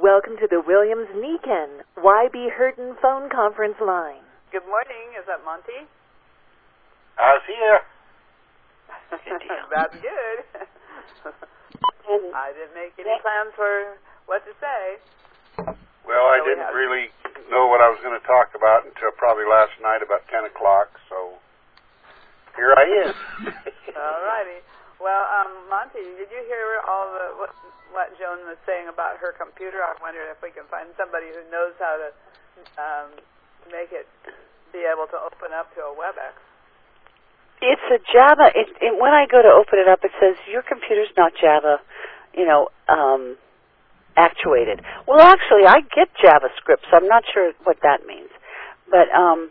Welcome to the Williams-Niken YB Hurton phone conference line. Good morning. Is that Monty? Here. That's good. I didn't make any plans for what to say. Well, I didn't really know what I was going to talk about until probably last night about 10 o'clock, so here I am. All righty. Well, Monty, did you hear all what Joan was saying about her computer? I wondered if we can find somebody who knows how to make it be able to open up to a WebEx. It's a Java. When I go to open it up, it says your computer's not Java, actuated. Well, actually, I get JavaScript, so I'm not sure what that means. But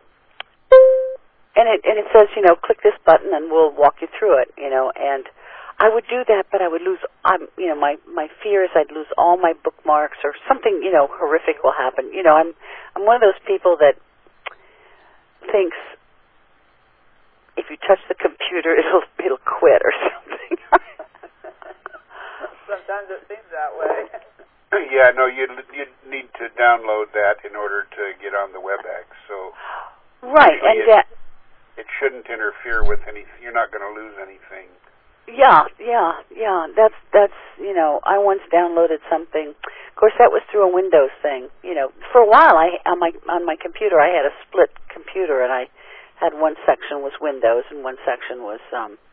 and it says, click this button and we'll walk you through it, and I would do that, but I would lose. My fear is I'd lose all my bookmarks or something, horrific will happen. I'm one of those people that thinks if you touch the computer, it'll quit or something. Sometimes it seems that way. Yeah, no, you need to download that in order to get on the WebEx. So right, and it shouldn't interfere with anything. You're not going to lose anything. Yeah. That's I once downloaded something. Of course, that was through a Windows thing. For a while, on my computer, I had a split computer, and I had one section was Windows and one section was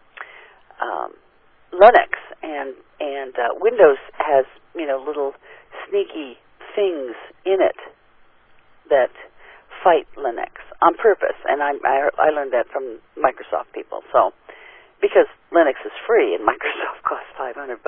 Linux, and Windows has little sneaky things in it that fight Linux on purpose, and I learned that from Microsoft people. So because Linux is free and Microsoft costs $500.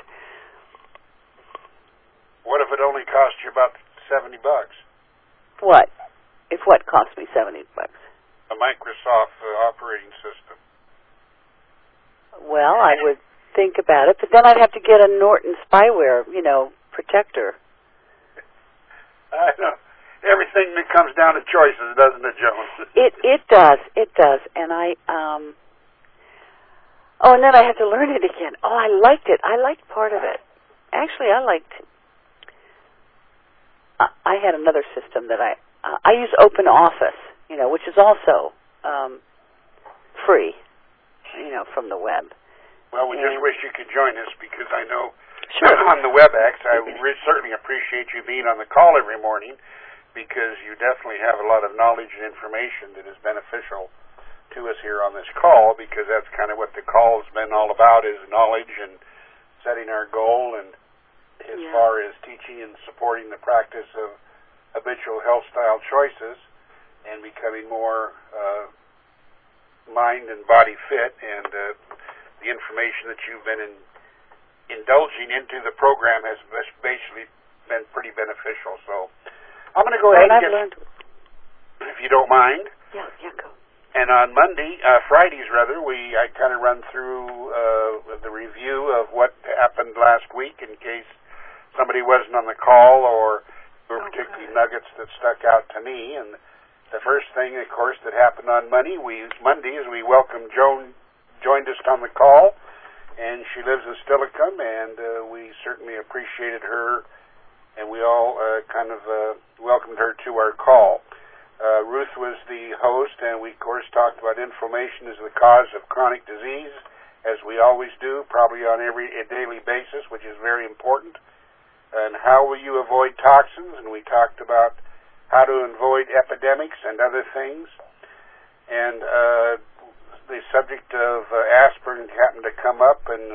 What if it only cost you about $70? What? If what cost me $70? A Microsoft operating system. Well, I would think about it, but then I'd have to get a Norton spyware, protector. I know. Everything that comes down to choices, doesn't it, Joan? It does, and and then I had to learn it again. Oh, I liked it. I liked part of it. Actually, I had another system that I use Open Office, which is also free, from the web. Well, we just wish you could join us because I know on the WebEx, I certainly appreciate you being on the call every morning because you definitely have a lot of knowledge and information that is beneficial to us here on this call, because that's kind of what the call has been all about, is knowledge and setting our goal, and as far as teaching and supporting the practice of habitual health style choices and becoming more mind and body fit, and the information that you've been indulging into the program has basically been pretty beneficial. So I'm going to go ahead and if you don't mind. Yeah, go. And on Fridays rather, I kind of run through the review of what happened last week in case somebody wasn't on the call or there were particularly nuggets that stuck out to me. And the first thing, of course, that happened on Monday is we welcomed Joan, joined us on the call, and she lives in Steilacoom, and we certainly appreciated her, and we all kind of welcomed her to our call. Ruth was the host, and we, of course, talked about inflammation as the cause of chronic disease, as we always do, probably on a daily basis, which is very important. And how will you avoid toxins? And we talked about how to avoid epidemics and other things. And the subject of aspirin happened to come up, and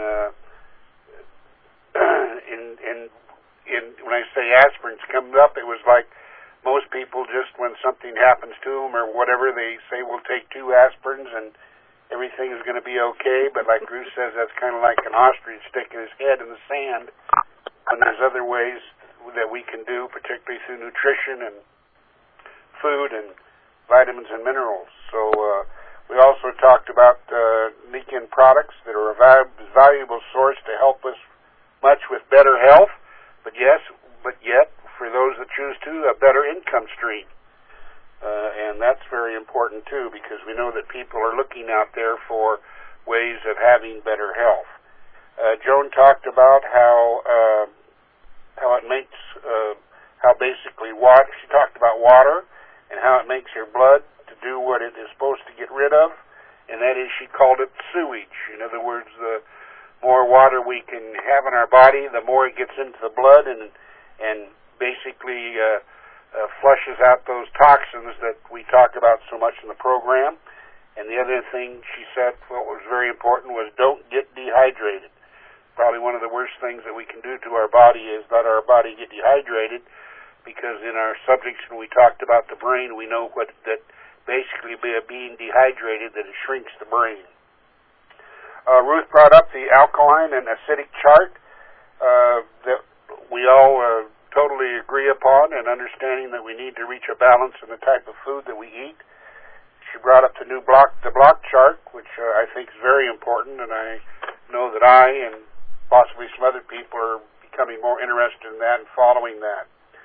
when I say aspirin's coming up, it was like most people just when something happens to them or whatever, they say, we'll take 2 aspirins and everything is going to be okay. But like Bruce says, that's kind of like an ostrich sticking his head in the sand. And there's other ways that we can do, particularly through nutrition and food and vitamins and minerals. So we also talked about Niken products that are a valuable source to help us much with better health, but yet, for those that choose to, a better income stream. And that's very important, too, because we know that people are looking out there for ways of having better health. Joan talked about how how it makes, how basically water, she talked about water and how it makes your blood to do what it is supposed to get rid of, and that is, she called it sewage. In other words, the more water we can have in our body, the more it gets into the blood and basically flushes out those toxins that we talk about so much in the program. And the other thing she said, what was very important, was don't get dehydrated. Probably one of the worst things that we can do to our body is let our body get dehydrated, because in our subjects when we talked about the brain, we know that basically being dehydrated, that it shrinks the brain. Ruth brought up the alkaline and acidic chart that we all totally agree upon, and understanding that we need to reach a balance in the type of food that we eat. She brought up the block chart, which I think is very important, and I know that I and possibly some other people are becoming more interested in that and following that.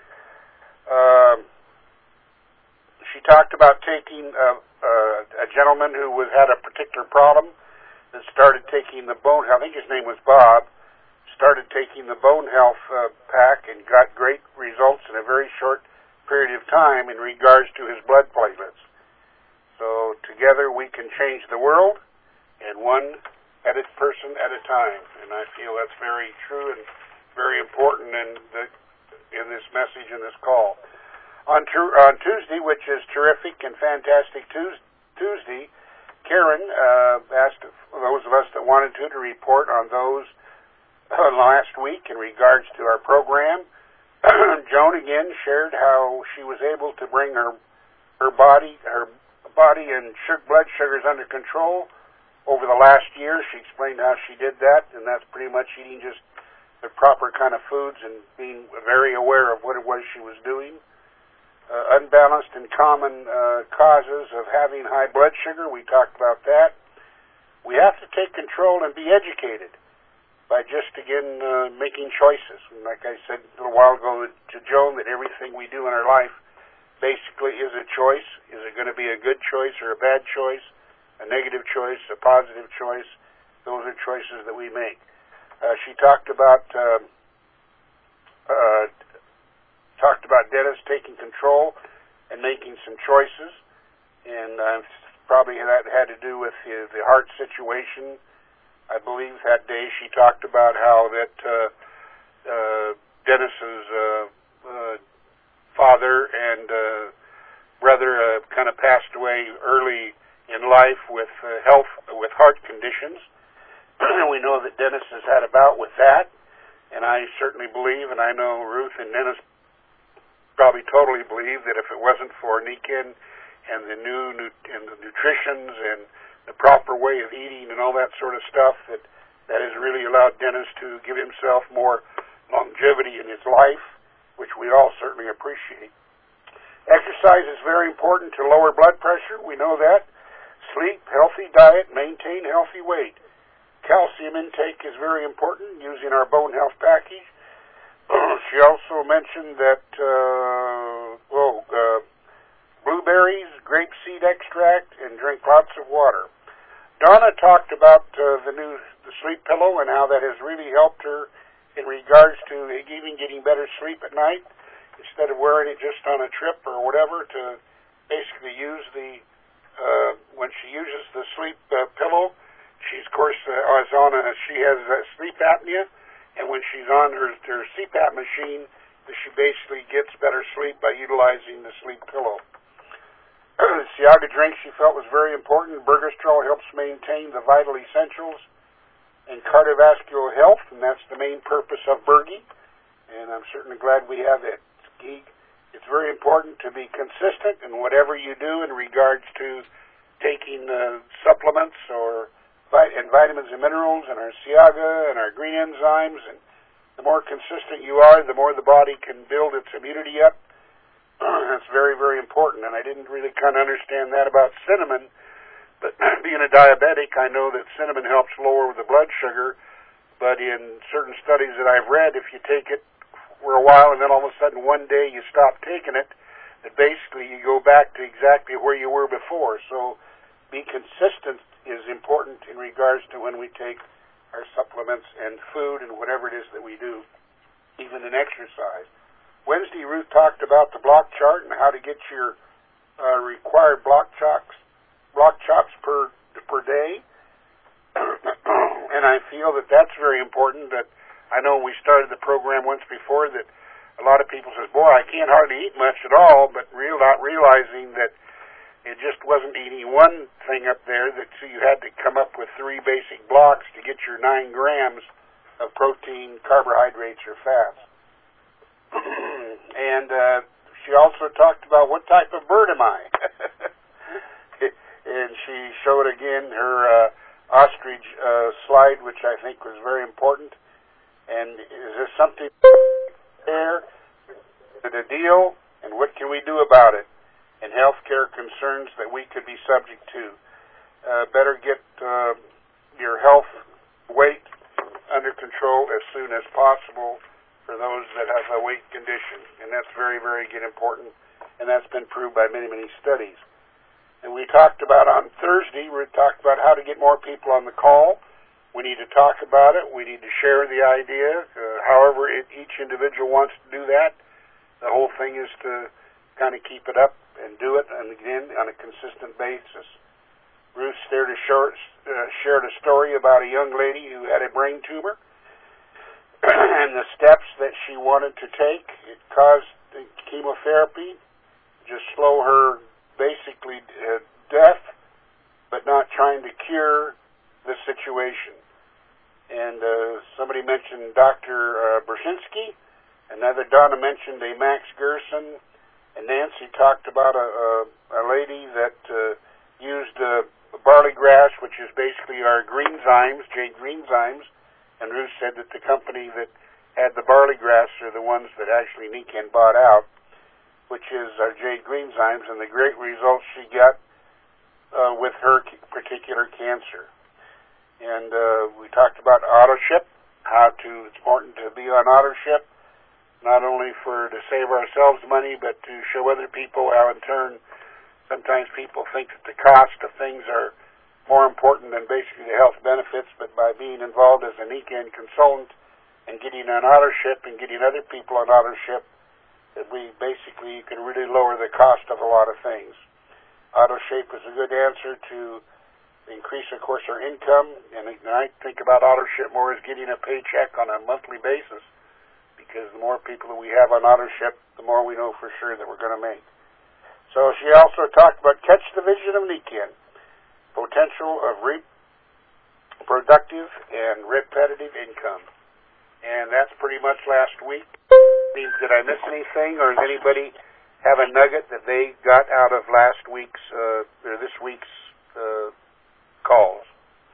She talked about taking a gentleman who had a particular problem that started taking the bone health. I think his name was Bob. Started taking the bone health pack and got great results in a very short period of time in regards to his blood platelets. So together we can change the world, and one person at a time. And I feel that's very true and very important in this message and this call. On Tuesday, which is terrific and fantastic Tuesday, Karen asked those of us that wanted to report on those last week in regards to our program. Joan again shared how she was able to bring her body and blood sugars under control over the last year. She explained how she did that, and that's pretty much eating just the proper kind of foods and being very aware of what it was she was doing. Unbalanced and common causes of having high blood sugar, we talked about that. We have to take control and be educated by just, again, making choices. And like I said a little while ago to Joan, that everything we do in our life basically is a choice. Is it going to be a good choice or a bad choice, a negative choice, a positive choice? Those are choices that we make. She talked about Dennis taking control and making some choices, and probably that had to do with the heart situation. I believe that day she talked about how that Dennis's father and brother kind of passed away early in life with heart conditions. We know that Dennis has had a bout with that, and I certainly believe, and I know Ruth and Dennis probably totally believe, that if it wasn't for Niken and the nutritions and the proper way of eating and all that sort of stuff, that has really allowed Dennis to give himself more longevity in his life, which we all certainly appreciate. Exercise is very important to lower blood pressure. We know that. Sleep, healthy diet, maintain healthy weight. Calcium intake is very important, using our bone health package. She also mentioned that blueberries, grapeseed extract, and drink lots of water. Donna talked about the sleep pillow and how that has really helped her in regards to even getting better sleep at night, instead of wearing it just on a trip or whatever, to basically use when she uses the sleep pillow. She's, of course, she has sleep apnea, and when she's on her CPAP machine, she basically gets better sleep by utilizing the sleep pillow. The Siaga drink she felt was very important. Burgestrol helps maintain the vital essentials and cardiovascular health, and that's the main purpose of Bergie, and I'm certainly glad we have it. It's very important to be consistent in whatever you do in regards to taking supplements and vitamins and minerals and our Siaga and our green enzymes, and the more consistent you are, the more the body can build its immunity up. That's very, very important, and I didn't really kind of understand that about cinnamon, but being a diabetic, I know that cinnamon helps lower the blood sugar, but in certain studies that I've read, if you take it for a while and then all of a sudden one day you stop taking it, that basically you go back to exactly where you were before. So be consistent is important in regards to when we take our supplements and food and whatever it is that we do. even in exercise. Wednesday, Ruth talked about the block chart and how to get your required block chops per day. And I feel that that's very important. That I know we started the program once before that a lot of people says, boy, I can't hardly eat much at all, but not realizing that it just wasn't eating one thing up there, that so you had to come up with 3 basic blocks to get your 9 grams of protein, carbohydrates, or fats. And she also talked about what type of bird am I. And she showed again her ostrich slide, which I think was very important. And is this something there? Is it a deal? And what can we do about it? And healthcare concerns that we could be subject to. Better get your health weight under control as soon as possible for those that have a weight condition. And that's very, very important. And that's been proved by many, many studies. And we talked about on Thursday, we talked about how to get more people on the call. We need to talk about it. We need to share the idea. However each individual wants to do that. The whole thing is to kind of keep it up and do it, and again, on a consistent basis. Ruth shared a story about a young lady who had a brain tumor and the steps that she wanted to take. It caused chemotherapy, just slow her basically death, but not trying to cure the situation. And somebody mentioned Dr. Brzezinski. Another Donna mentioned a Max Gerson. And Nancy talked about a lady that used barley grass, which is basically our greenzymes, Jade Greenzymes. And Ruth said that the company that had the barley grass are the ones that actually Nikken bought out, which is our Jade Greenzymes, and the great results she got with her particular cancer. And we talked about AutoShip, it's important to be on AutoShip, not only to save ourselves money, but to show other people how, in turn, sometimes people think that the cost of things are more important than basically the health benefits, but by being involved as a Nikken consultant and getting on AutoShip and getting other people on AutoShip, that you can really lower the cost of a lot of things. AutoShip is a good answer to increase, of course, our income, and I think about AutoShip more as getting a paycheck on a monthly basis, because the more people that we have on AutoShip, the more we know for sure that we're going to make. So she also talked about Catch the Vision of Nikken, potential of reproductive and repetitive income. And that's pretty much last week. Did I miss anything, or does anybody have a nugget that they got out of last week's or this week's calls?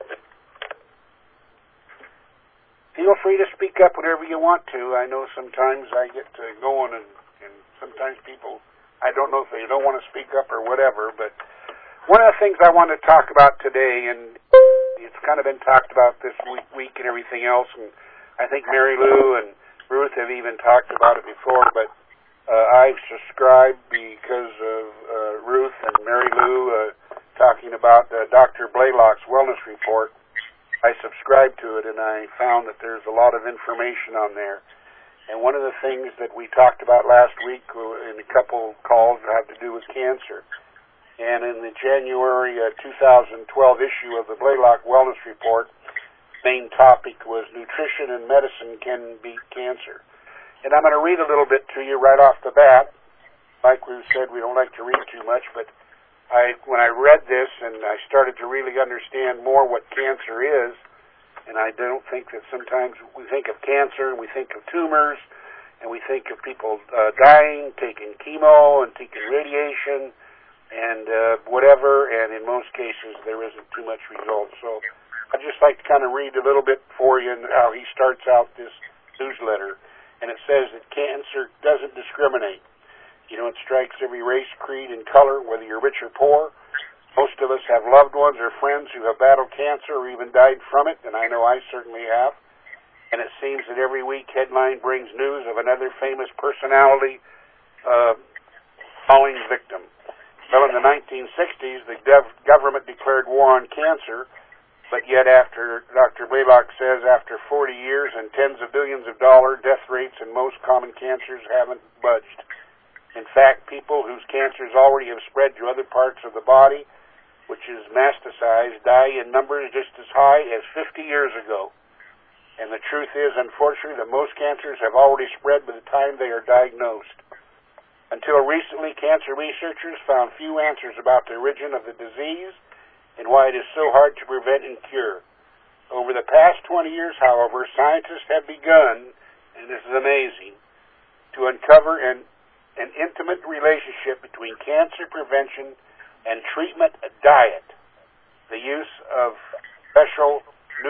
Feel free to speak up whenever you want to. I know sometimes I get going, and sometimes people, I don't know if they don't want to speak up or whatever, but one of the things I want to talk about today, and it's kind of been talked about this week and everything else, and I think Mary Lou and Ruth have even talked about it before, but I've subscribed because of Ruth and Mary Lou talking about Dr. Blaylock's wellness report. I subscribed to it, and I found that there's a lot of information on there. And one of the things that we talked about last week in a couple calls had to do with cancer. And in the January 2012 issue of the Blaylock Wellness Report, main topic was nutrition and medicine can beat cancer. And I'm going to read a little bit to you right off the bat. Like we said, we don't like to read too much, but when I read this and I started to really understand more what cancer is, and I don't think that sometimes we think of cancer and we think of tumors and we think of people dying, taking chemo and taking radiation and whatever, and in most cases there isn't too much result. So I'd just like to kind of read a little bit for you and how he starts out this newsletter. And it says that cancer doesn't discriminate. You know, it strikes every race, creed, and color, whether you're rich or poor. Most of us have loved ones or friends who have battled cancer or even died from it, and I know I certainly have. And it seems that every week headline brings news of another famous personality falling victim. Well, in the 1960s, the government declared war on cancer, But yet, after Dr. Blaylock says, after 40 years and tens of billions of dollar death rates in most common cancers haven't budged. In fact, people whose cancers already have spread to other parts of the body, which is metastasized, die in numbers just as high as 50 years ago. And the truth is, unfortunately, that most cancers have already spread by the time they are diagnosed. Until recently, cancer researchers found few answers about the origin of the disease and why it is so hard to prevent and cure. Over the past 20 years, however, scientists have begun, and this is amazing, to uncover an intimate relationship between cancer prevention and treatment diet, the use of special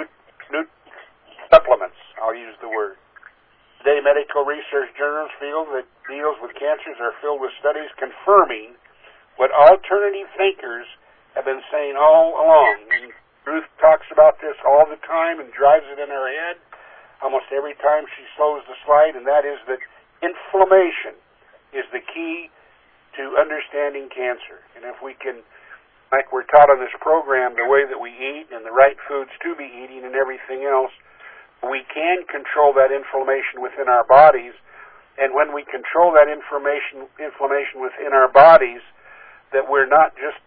supplements, I'll use the word. Today, medical research journals that deals with cancers are filled with studies confirming what alternative thinkers have been saying all along. And Ruth talks about this all the time and drives it in her head almost every time she slows the slide, and that is that inflammation is the key to understanding cancer. And if we can, like we're taught on this program, the way that we eat and the right foods to be eating and everything else, we can control that inflammation within our bodies. And when we control that inflammation within our bodies, that we're not just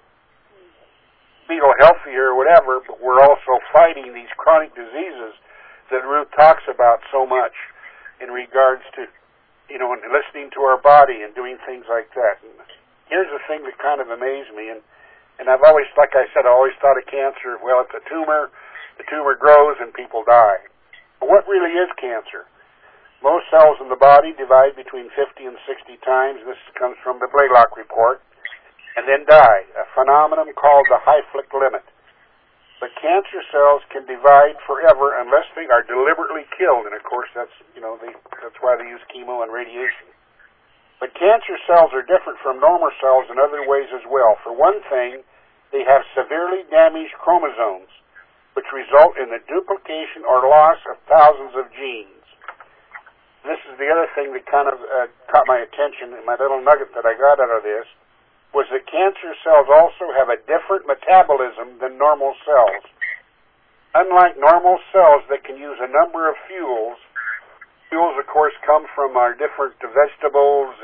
feel healthier or whatever, but we're also fighting these chronic diseases that Ruth talks about so much in regards to, and listening to our body and doing things like that. And here's the thing that kind of amazed me, and I've always, like I said, I always thought of cancer, well, it's a tumor, the tumor grows and people die. But what really is cancer? Most cells in the body divide between 50 and 60 times, this comes from the Blaylock report, and then die, a phenomenon called the Hayflick limit. But cancer cells can divide forever unless they are deliberately killed, and of course that's why they use chemo and radiation. But cancer cells are different from normal cells in other ways as well. For one thing, they have severely damaged chromosomes, which result in the duplication or loss of thousands of genes. This is the other thing that kind of caught my attention, and my little nugget that I got out of this, was that cancer cells also have a different metabolism than normal cells. Unlike normal cells that can use a number of fuels, of course come from our different vegetables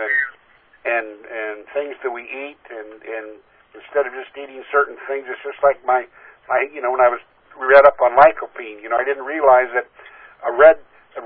and things that we eat, and instead of just eating certain things, it's just like my when I was read up on lycopene, I didn't realize that a red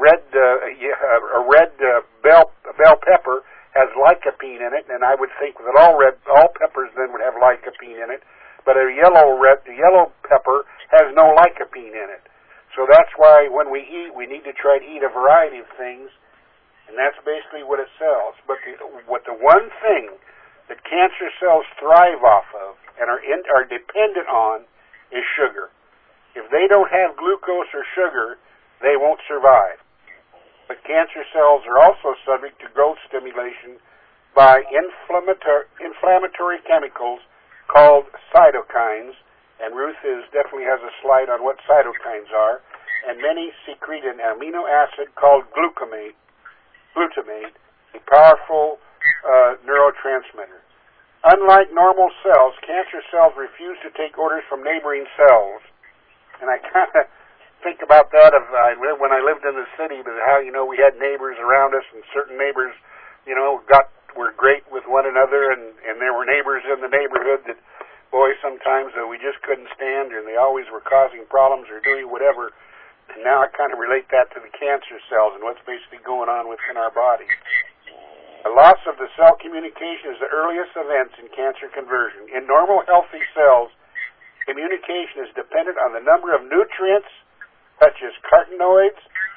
bell pepper has lycopene in it, and I would think that all peppers then would have lycopene in it, but a yellow pepper has no lycopene in it. So that's why when we eat, we need to try to eat a variety of things, and that's basically what it sells. But the one thing that cancer cells thrive off of and are dependent on is sugar. If they don't have glucose or sugar, they won't survive. But cancer cells are also subject to growth stimulation by inflammatory chemicals called cytokines, and Ruth definitely has a slide on what cytokines are, and many secrete an amino acid called glutamate, a powerful neurotransmitter. Unlike normal cells, cancer cells refuse to take orders from neighboring cells, and I kind of think about that when I lived in the city, but how we had neighbors around us, and certain neighbors were great with one another, and there were neighbors in the neighborhood that, boy, sometimes we just couldn't stand, and they always were causing problems or doing whatever. And now I kind of relate that to the cancer cells and what's basically going on within our body. The loss of the cell communication is the earliest events in cancer conversion. In normal healthy cells, communication is dependent on the number of nutrients such as carotenoids,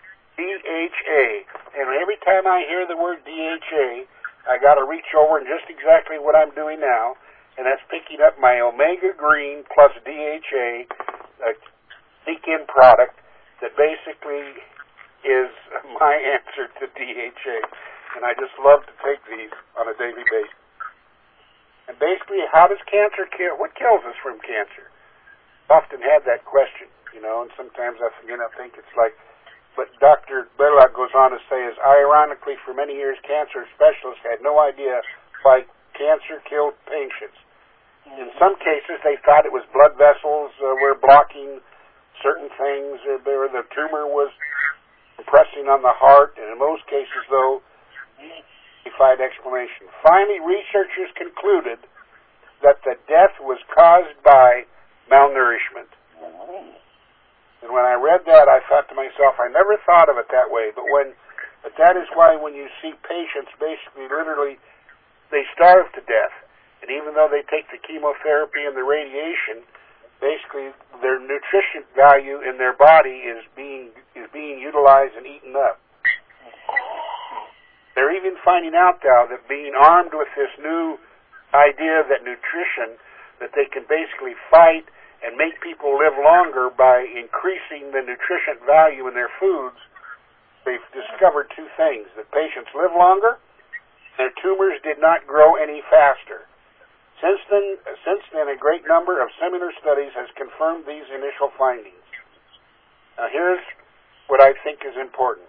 DHA. And every time I hear the word DHA, I got to reach over and just exactly what I'm doing now, and that's picking up my Omega Green plus DHA sneak-in product that basically is my answer to DHA. And I just love to take these on a daily basis. And basically, how does cancer kill? What kills us from cancer? I've often had that question, and sometimes I think it's like, but Dr. Blaylock goes on to say, ironically, for many years, cancer specialists had no idea why cancer killed patients. In some cases, they thought it was blood vessels were blocking certain things, or the tumor was compressing on the heart, and in most cases, though, defied explanation. Finally, researchers concluded that the death was caused by malnourishment. And when I read that, I thought to myself, I never thought of it that way, but that is why when you see patients basically literally, they starve to death. And even though they take the chemotherapy and the radiation, basically their nutrition value in their body is being utilized and eaten up. They're even finding out now that being armed with this new idea that nutrition, that they can basically fight and make people live longer by increasing the nutrition value in their foods, they've discovered two things: that patients live longer, their tumors did not grow any faster. Since then, a great number of similar studies has confirmed these initial findings. Now, here's what I think is important.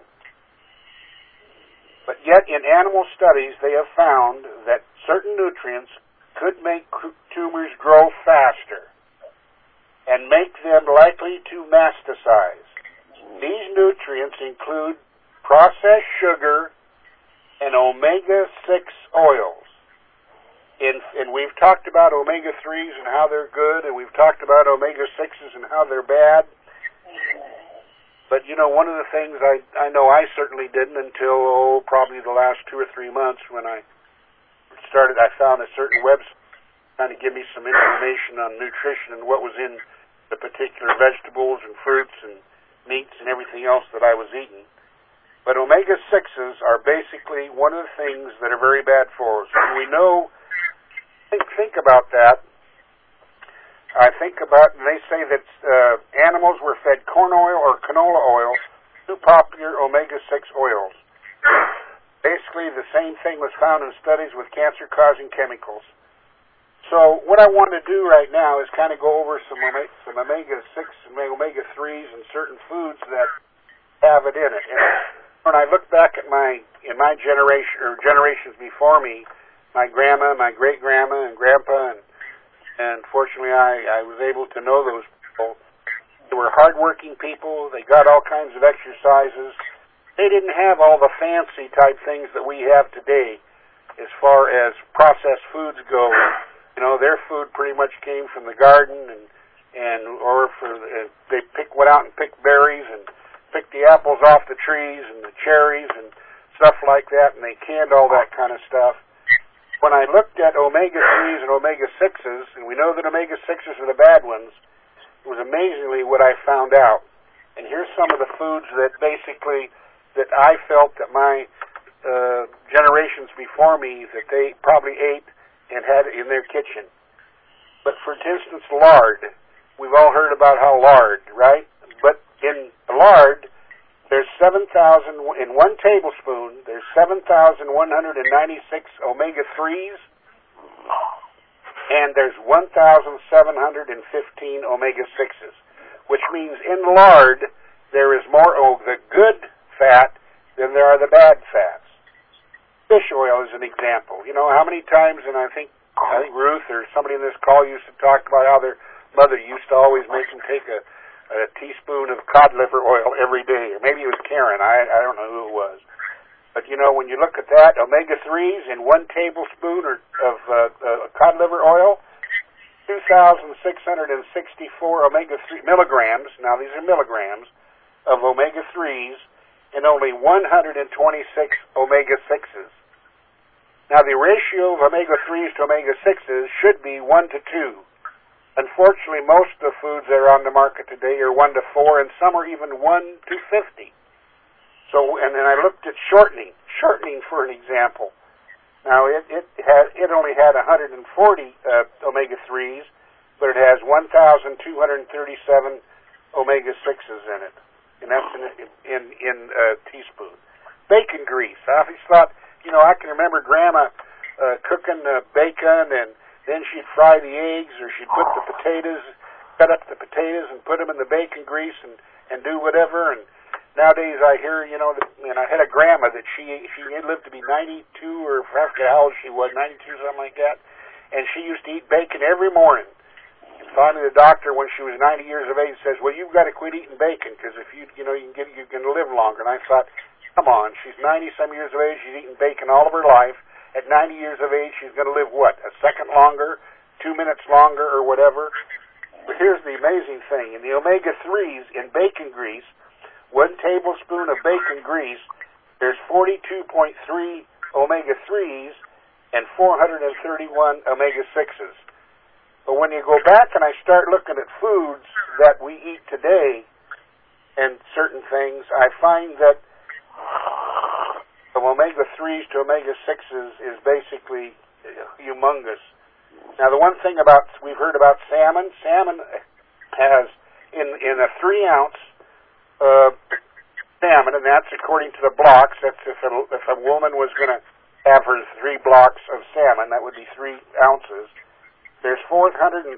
But yet, in animal studies, they have found that certain nutrients could make tumors grow faster and make them likely to metastasize. These nutrients include processed sugar and omega-6 oils. And we've talked about omega-3s and how they're good, and we've talked about omega-6s and how they're bad. But, you know, one of the things I know I certainly didn't until, probably the last 2 or 3 months when I found a certain website trying to give me some information on nutrition and what was in the particular vegetables and fruits and meats and everything else that I was eating. But omega-6s are basically one of the things that are very bad for us. And we know, think about that. I think about, and they say that animals were fed corn oil or canola oil, two popular omega-6 oils. Basically, the same thing was found in studies with cancer-causing chemicals. So what I want to do right now is kind of go over some omega-6 and omega-3s and certain foods that have it in it. And when I look back at my generation, or generations before me, my grandma, my great-grandma, and grandpa, and fortunately I was able to know those people. They were hardworking people. They got all kinds of exercises. They didn't have all the fancy type things that we have today as far as processed foods go. You know, their food pretty much came from the garden, they went out and picked berries and picked the apples off the trees and the cherries and stuff like that, and they canned all that kind of stuff. When I looked at omega-3s and omega-6s, and we know that omega-6s are the bad ones, it was amazingly what I found out. And here's some of the foods that basically that I felt that my generations before me that they probably ate and had in their kitchen. But for instance, lard. We've all heard about how lard, right? But in lard, there's 7,000, in 1 tablespoon, there's 7,196 omega-3s, and there's 1,715 omega-6s, which means in lard, there is more of the good fat than there are the bad fats. Fish oil is an example. You know, how many times, and I think Ruth or somebody in this call used to talk about how their mother used to always make them take a teaspoon of cod liver oil every day. Or maybe it was Karen. I don't know who it was. But, you know, when you look at that, omega-3s in 1 tablespoon of cod liver oil, 2,664 omega-3 milligrams, now these are milligrams, of omega-3s, and only 126 omega-6s. Now, the ratio of omega-3s to omega-6s should be 1 to 2. Unfortunately, most of the foods that are on the market today are 1 to 4, and some are even 1 to 50. So, and then I looked at shortening for an example. Now, it only had 140 omega-3s, but it has 1,237 omega-6s in it, and that's in a teaspoon. Bacon grease. I always thought, you know, I can remember Grandma cooking bacon, and then she'd fry the eggs, or she'd put the potatoes, cut up the potatoes, and put them in the bacon grease, and do whatever. And nowadays, I hear, you know, and I had a grandma that she lived to be 92, or I forget how old she was, 92, something like that. And she used to eat bacon every morning. finally the doctor, when she was 90 years of age, says, well, you've got to quit eating bacon, because if you can live longer. And I thought, come on, she's 90-some years of age, she's eaten bacon all of her life. At 90 years of age, she's going to live, what, a second longer, 2 minutes longer, or whatever? But here's the amazing thing. In the omega-3s in bacon grease, 1 tablespoon of bacon grease, there's 42.3 omega-3s and 431 omega-6s. But when you go back and I start looking at foods that we eat today and certain things, I find that from omega-3s to omega-6s is basically humongous. Now, the one thing we've heard about salmon has in a 3-ounce salmon, and that's according to the blocks. That's if a woman was going to have her 3 blocks of salmon, that would be 3 ounces. There's 4,767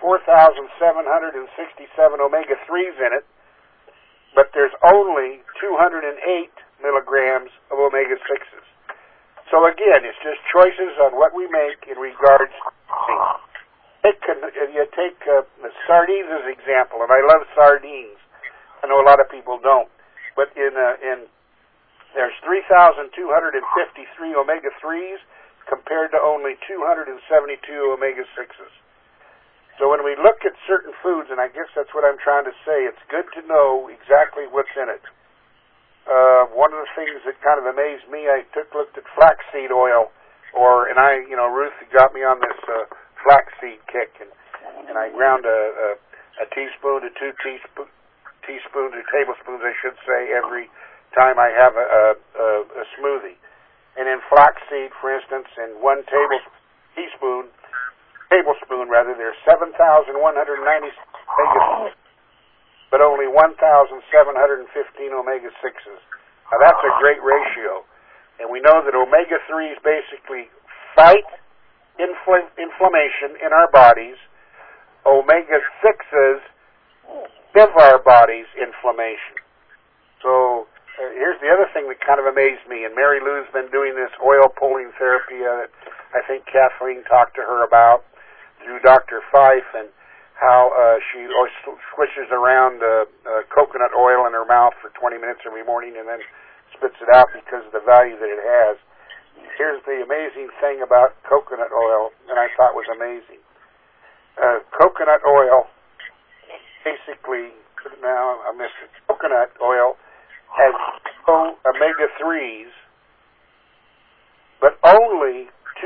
omega-3s in it, but there's only 208 milligrams of omega-6s. So again, it's just choices on what we make in regards to you take sardines as an example, and I love sardines. I know a lot of people don't, but there's 3,253 omega-3s compared to only 272 omega-6s. So when we look at certain foods, and I guess that's what I'm trying to say, it's good to know exactly what's in it. One of the things that kind of amazed me, I looked at flaxseed oil, Ruth got me on this flaxseed kick, and I ground a teaspoon to 2 teaspoons or tablespoons, I should say, every time I have a smoothie. And in flaxseed, for instance, in 1 tablespoon, there's 7,190 omega-6s, but only 1,715 omega-6s. Now that's a great ratio. And we know that omega-3s basically fight inflammation in our bodies. Omega-6s give our bodies inflammation. So here's the other thing that kind of amazed me, and Mary Lou's been doing this oil pulling therapy that I think Kathleen talked to her about through Dr. Fife, and how she always swishes around coconut oil in her mouth for 20 minutes every morning and then spits it out because of the value that it has. Here's the amazing thing about coconut oil, and I thought was amazing. Coconut oil, basically, now I missed it. Coconut oil has no omega-3s, but only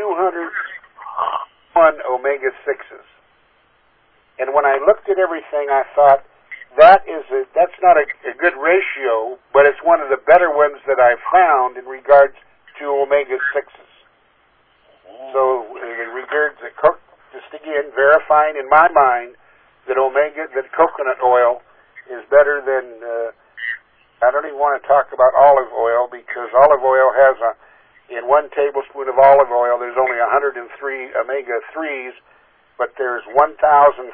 201 omega-6s. And when I looked at everything, I thought, that's not a good ratio, but it's one of the better ones that I've found in regards to omega-6s. So in regards to just again, verifying in my mind that coconut oil is better than, I don't even want to talk about olive oil, because olive oil has in 1 tablespoon of olive oil, there's only 103 omega-3s, but there's 1,318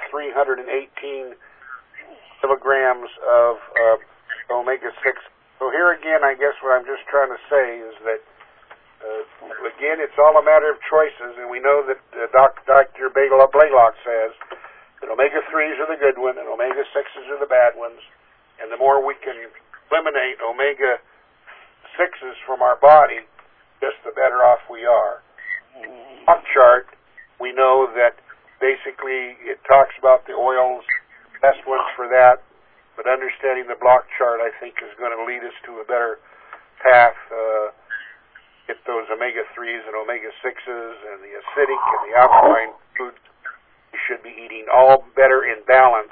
milligrams of omega-6. So here again, I guess what I'm just trying to say is that, again, it's all a matter of choices, and we know that Dr. Blaylock says that omega-3s are the good one and omega-6s are the bad ones, and the more we can eliminate omega-6s from our body, just the better off we are. Block chart, we know that basically it talks about the oils, best ones for that, but understanding the block chart, I think, is going to lead us to a better path. Get those omega-3s and omega-6s and the acidic and the alkaline foods you should be eating all better in balance.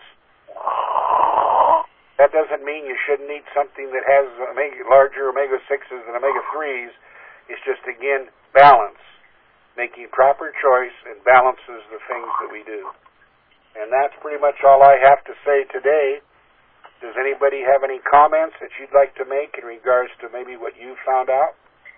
That doesn't mean you shouldn't eat something that has larger omega-6s and omega-3s. It's just, again, balance. Making proper choice and balances the things that we do. And that's pretty much all I have to say today. Does anybody have any comments that you'd like to make in regards to maybe what you found out?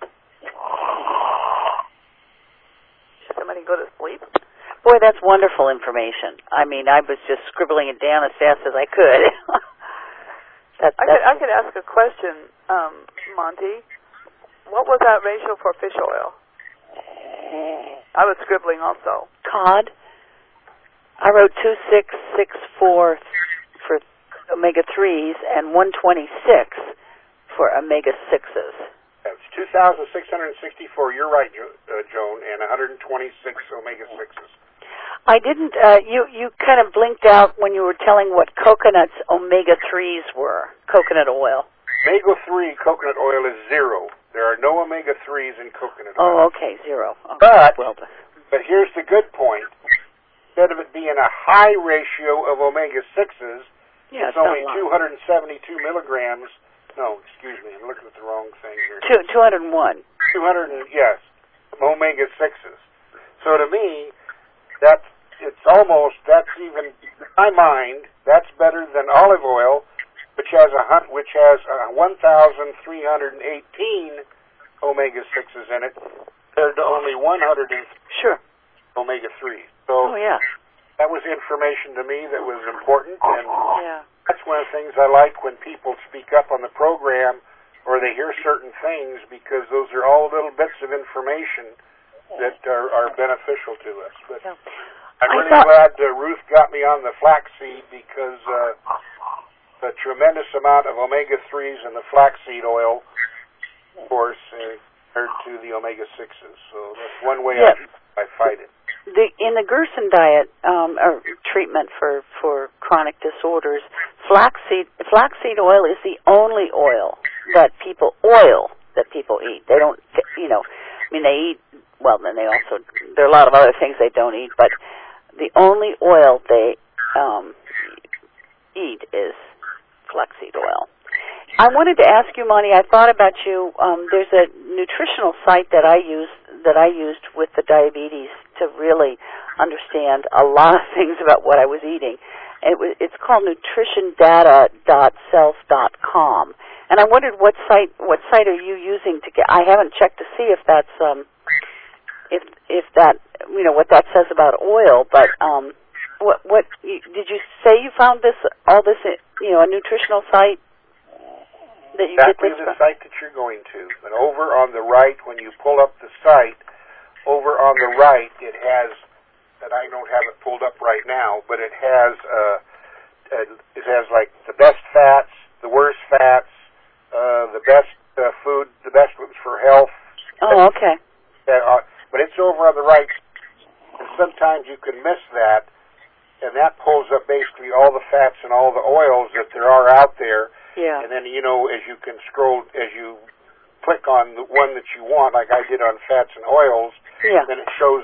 Should somebody go to sleep? Boy, that's wonderful information. I mean, I was just scribbling it down as fast as I could. I could ask a question, Monty. What was that ratio for fish oil? I was scribbling also. Cod? I wrote 2664 for omega-3s and 126 for omega-6s. That's 2,664. You're right, Joan, and 126 omega-6s. I didn't, you kind of blinked out when you were telling what coconut's omega-3s were, coconut oil. Omega-3 coconut oil is 0. There are no omega-3s in coconut oil. Oh, okay, 0. Okay. But here's the good point. Instead of it being a high ratio of omega-6s, it's only 272 milligrams. No, excuse me, I'm looking at the wrong thing here. 201. 200, yes, omega-6s. So to me, that's even, in my mind, that's better than olive oil, which has 1,318 omega-6s in it, compared to only 100 omega-3s. So that was information to me that was important, and that's one of the things I like when people speak up on the program or they hear certain things, because those are all little bits of information that are beneficial to us. But I'm really glad Ruth got me on the flaxseed, because the tremendous amount of omega-3s in the flaxseed oil, of course, compared to the omega-6s. So that's one way I fight it. In the Gerson diet, or treatment for chronic disorders, flaxseed oil is the only oil that people eat. They don't, they eat, then they also, there are a lot of other things they don't eat, but the only oil they eat is flaxseed oil. I wanted to ask you, Monty, I thought about you, there's a nutritional site that I used with the diabetes to really understand a lot of things about what I was eating. It's called nutritiondata.self.com. And I wondered what site are you using to get, I haven't checked to see if that's, if that, what that says about oil, but, what did you say you found all this, a nutritional site? Exactly the site that you're going to. And over on the right, when you pull up the site, over on the right, it has, and I don't have it pulled up right now, but it has like the best fats, the worst fats, the best food, the best ones for health. Oh, okay. But it's over on the right, and sometimes you can miss that, and that pulls up basically all the fats and all the oils that there are out there. Yeah. And then, as you can scroll, as you click on the one that you want, like I did on fats and oils, then it shows,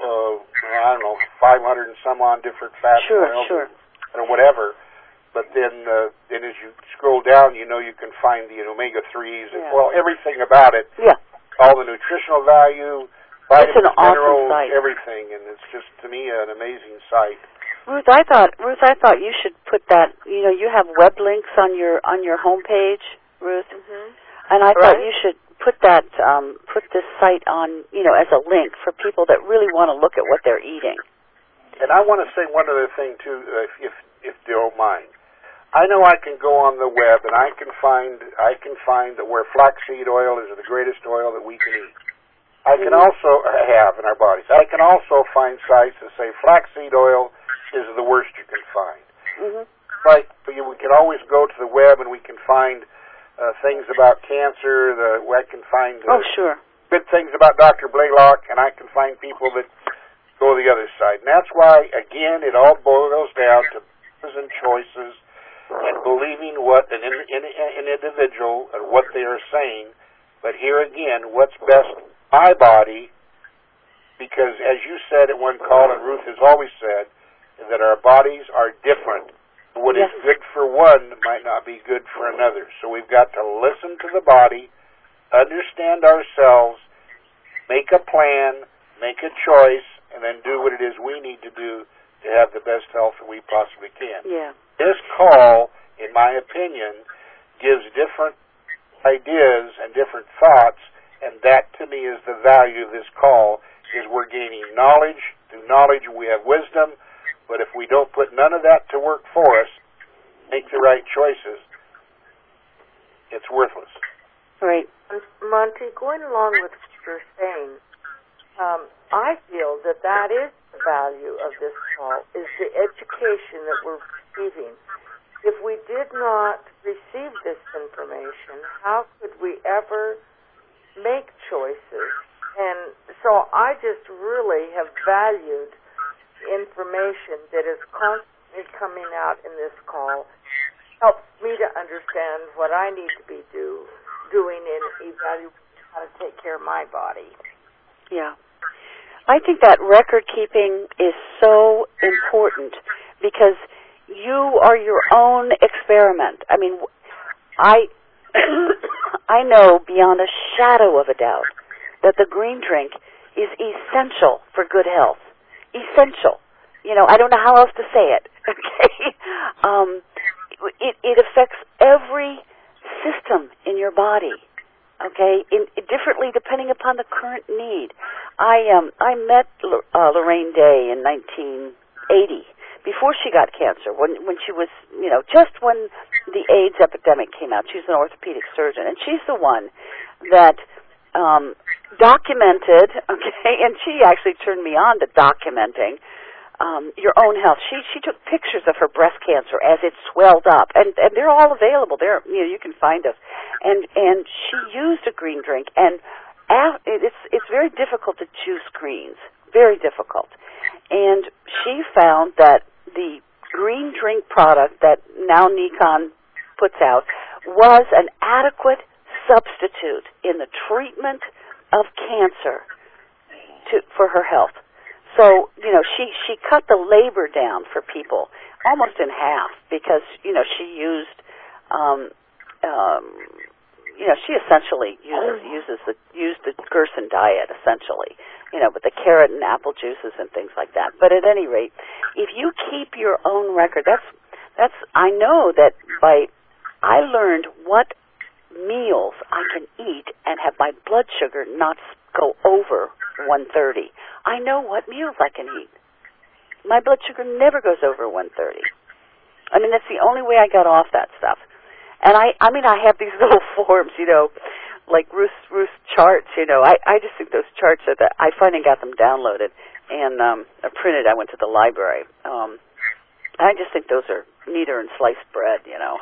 500 and some on different fats and oils or whatever. But then as you scroll down, you can find the omega-3s, and, everything about it. Yeah. All the nutritional value, vitamins, minerals, everything. And it's just, to me, an amazing site. Ruth, I thought you should put that. You have web links on your homepage, Ruth, and I thought you should put that, put this site on, as a link for people that really want to look at what they're eating. And I want to say one other thing too, if you don't mind. I know I can go on the web and I can find that where flaxseed oil is the greatest oil that we can eat. I can also have in our bodies. I can also find sites that say flaxseed oil is the worst you can find. Like, we can always go to the web and we can find things about cancer. I can find good things about Dr. Blaylock, and I can find people that go the other side. And that's why, again, it all boils down to choices and believing what an individual and what they are saying. But here again, what's best for my body, because as you said at one call, and Ruth has always said, that our bodies are different. What is good for one might not be good for another. So we've got to listen to the body, understand ourselves, make a plan, make a choice, and then do what it is we need to do to have the best health that we possibly can. Yeah. This call, in my opinion, gives different ideas and different thoughts, and that to me is the value of this call, is we're gaining knowledge. Through knowledge we have wisdom. But if we don't put none of that to work for us, make the right choices, it's worthless. Right. Monty, going along with what you're saying, I feel that is the value of this call is the education that we're receiving. If we did not receive this information, how could we ever make choices? And so I just really have valued information that is constantly coming out in this call. Helps me to understand what I need to be doing in evaluating how to take care of my body. Yeah. I think that record keeping is so important because you are your own experiment. I mean, I know beyond a shadow of a doubt that the green drink is essential for good health. Essential. You know, I don't know how else to say it. Okay? It affects every system in your body. Okay, differently depending upon the current need. I met Lorraine Day in 1980 before she got cancer. When she was, you know, just when the AIDS epidemic came out. She's an orthopedic surgeon, and she's the one that documented. Okay, and she actually turned me on to documenting your own health. She took pictures of her breast cancer as it swelled up, and they're all available. You can find us. And she used a green drink, and it's very difficult to choose greens, very difficult. And she found that the green drink product that now Nikon puts out was an adequate substitute in the treatment of cancer for her health. So, you know, she cut the labor down for people almost in half because, you know, she used, she essentially used the Gerson diet, essentially, you know, with the carrot and apple juices and things like that. But at any rate, if you keep your own record, I know that I learned what meals I can eat and have my blood sugar not go over 130. I know what meals I can eat. My blood sugar never goes over 130. I mean, that's the only way I got off that stuff. And I have these little forms, you know, like Ruth's charts, you know. I just think those charts are I finally got them downloaded and printed. I went to the library. I just think those are neater than sliced bread, you know.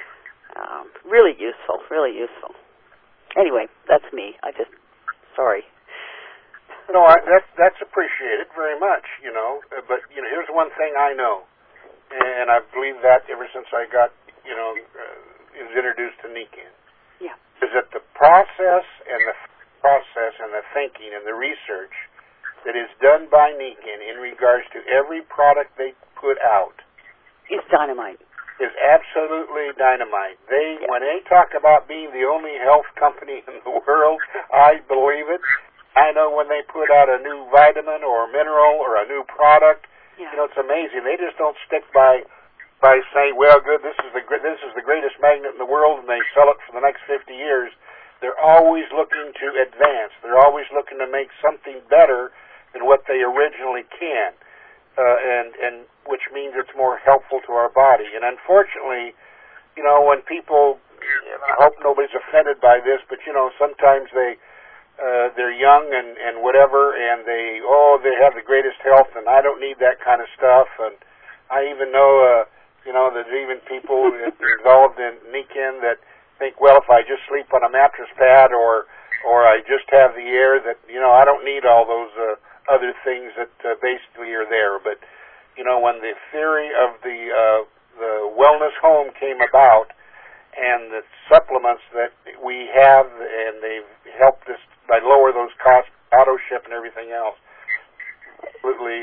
Really useful, really useful. Anyway, that's me. Sorry. No, that's appreciated very much, you know. But, you know, here's one thing I know, and I've believed that ever since I got, you know, was introduced to Nikan. Yeah. Is that the process and the thinking and the research that is done by Nikan in regards to every product they put out is dynamite. Is absolutely dynamite. When they talk about being the only health company in the world, I believe it. I know when they put out a new vitamin or mineral or a new product, you know, it's amazing. They just don't stick by saying, well, good, this is the greatest magnet in the world, and they sell it for the next 50 years. They're always looking to advance. They're always looking to make something better than what they originally can, and which means it's more helpful to our body. And unfortunately, you know, when people, I hope nobody's offended by this, but, you know, sometimes they're young and whatever, and they have the greatest health, and I don't need that kind of stuff. And I even know, you know, there's even people involved in Nikan that think, well, if I just sleep on a mattress pad or I just have the air, that, you know, I don't need all those other things that basically are there. But, you know, when the theory of the wellness home came about, and the supplements that we have, and they've helped us by lower those costs, auto ship and everything else. Absolutely,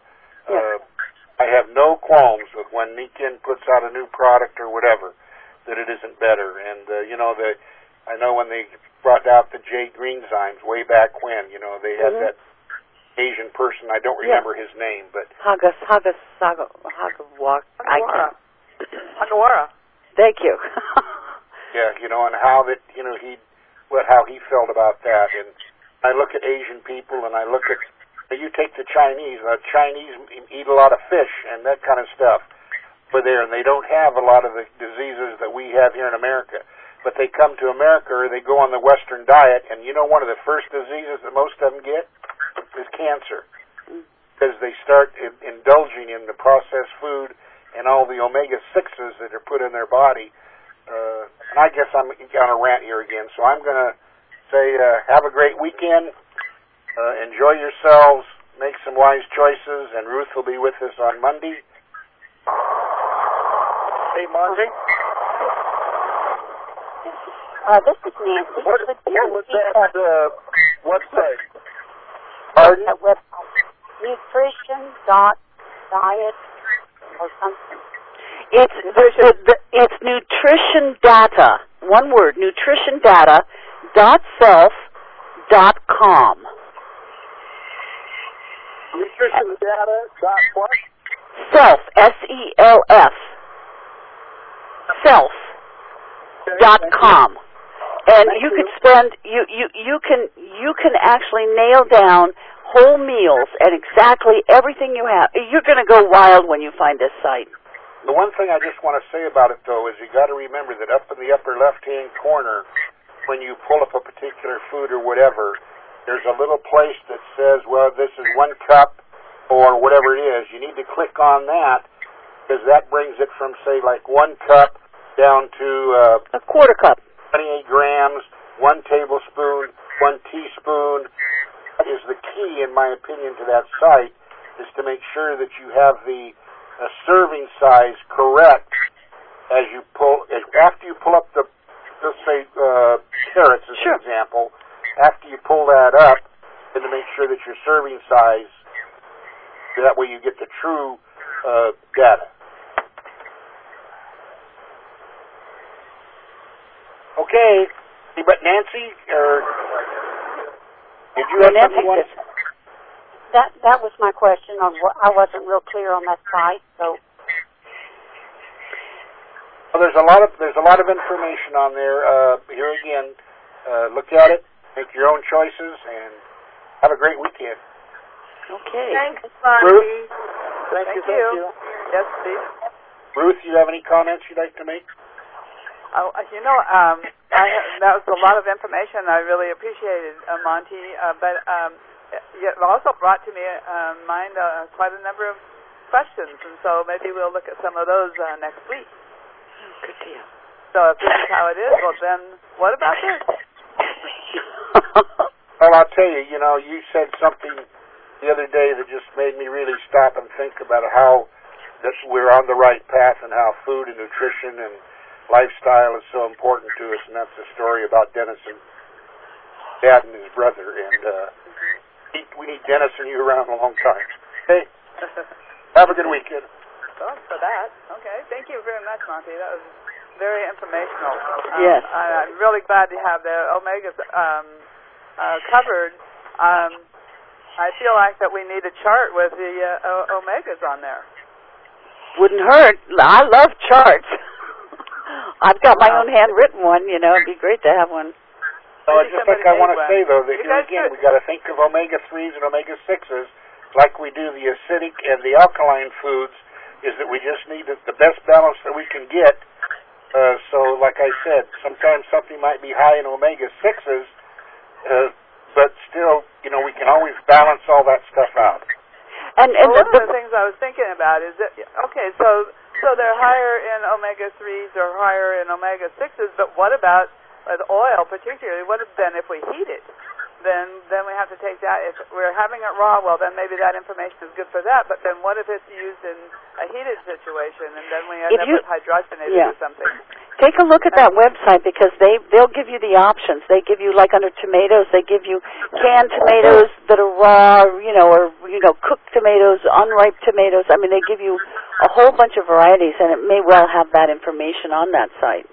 I have no qualms with when Nikan puts out a new product or whatever that it isn't better. And you know, I know when they brought out the J Greenzymes way back when, you know, they had that Asian person. I don't remember his name, but Hagawara. Thank you. Yeah, you know, and how that, you know, how he felt about that. And I look at Asian people, and I look at, you take the Chinese eat a lot of fish and that kind of stuff for there, and they don't have a lot of the diseases that we have here in America. But they come to America, or they go on the Western diet, and you know, one of the first diseases that most of them get is cancer, because they start indulging in the processed food and all the omega-6s that are put in their body. And I guess I'm on a rant here again, so I'm going to say have a great weekend. Enjoy yourselves. Make some wise choices, and Ruth will be with us on Monday. Hey, Monty. This is Nancy. What's that website? Pardon? That website, nutrition.diet or something. It's nutrition data. One word, nutritiondata.self.com. Nutritiondata.what? Self, S-E-L-F. Self.com. And you can spend you can actually nail down whole meals and exactly everything you have. You're going to go wild when you find this site. The one thing I just want to say about it, though, is you got to remember that up in the upper left-hand corner, when you pull up a particular food or whatever, there's a little place that says, well, this is 1 cup or whatever it is. You need to click on that because that brings it from, say, like 1 cup down to a quarter cup. 28 grams, 1 tablespoon, 1 teaspoon. That is the key, in my opinion, to that site, is to make sure that you have the serving size correct as you after you pull up the, let's say, carrots as an example. After you pull that up, then to make sure that your serving size, that way you get the true data. Okay, but Nancy, or did you have something you wanted? That was my question. I wasn't real clear on that site, so. Well, there's a lot of information on there. Here again, look at it, make your own choices, and have a great weekend. Okay. Thanks, Bonnie. Ruth? Thank you. Yes, please. Ruth, you have any comments you'd like to make? Oh, that was a lot of information. I really appreciated, Monty. But it also brought to me mind quite a number of questions, and so maybe we'll look at some of those next week. Good deal. So if this is how it is, well then, what about this? Well, I'll tell you. You said something the other day that just made me really stop and think about how that we're on the right path and how food and nutrition and lifestyle is so important to us, and that's the story about Dennis and Dad and his brother. And we need Dennis and you around a long time. Hey, have a good weekend. Well, for that, okay. Thank you very much, Monty. That was very informational. Yes. I'm really glad to have the omegas covered. I feel like that we need a chart with the omegas on there. Wouldn't hurt. I love charts. I've got my own handwritten one, it'd be great to have one. So just like I want to say, though, that here again, we got to think of omega-3s and omega-6s like we do the acidic and the alkaline foods, is that we just need the best balance that we can get. So like I said, sometimes something might be high in omega-6s, but still, we can always balance all that stuff out. And one of the things I was thinking about is that, okay, so they're higher in omega-3s or higher in omega-6s, but what about with oil particularly? What if then if we heat it? Then we have to take that. If we're having it raw, well, then maybe that information is good for that, but then what if it's used in a heated situation, and then we end up with hydrogenated or something? Take a look at that website, because they'll give you the options. They give you, like under tomatoes, they give you canned tomatoes that are raw, or cooked tomatoes, unripe tomatoes. I mean, they give you a whole bunch of varieties, and it may well have that information on that site.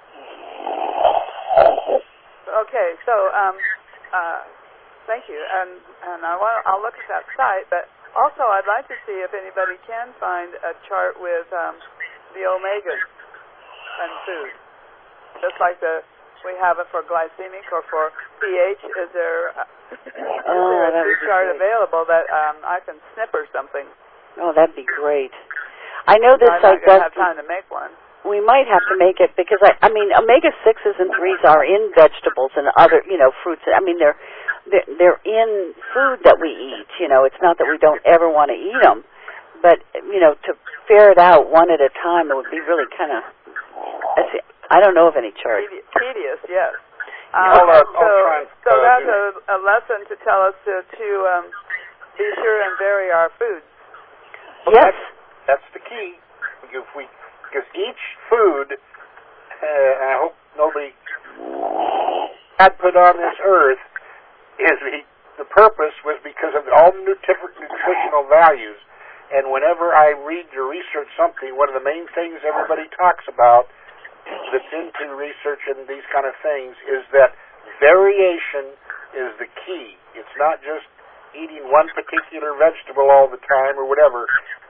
Okay, so thank you, and I'll look at that site, but also I'd like to see if anybody can find a chart with the omegas and food, just like we have it for glycemic or for pH. Is there a chart available that I can snip or something? Oh, that'd be great. I know this I'm not site does. have time to make one. we might have to make it because I mean omega-6s and 3s are in vegetables and other fruits. I mean they're in food that we eat. It's not that we don't ever want to eat them, but to ferret out one at a time, it would be really kind of. I don't know of any chart. Tedious, yes. I'll try and, so that's a lesson to tell us to be sure and vary our foods. Yes, that's the key. Because each food, and I hope nobody had put on this earth, the purpose was because of all the different nutritional values. And whenever I read or research something, one of the main things everybody talks about that's into research and these kind of things is that variation is the key. It's not just eating one particular vegetable all the time or whatever.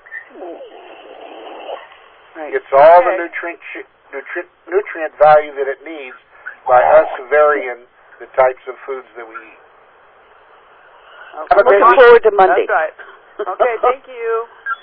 Right. It's all the nutrient value that it needs by us varying the types of foods that we eat. Okay. Looking forward to Monday. That's right. Okay, thank you.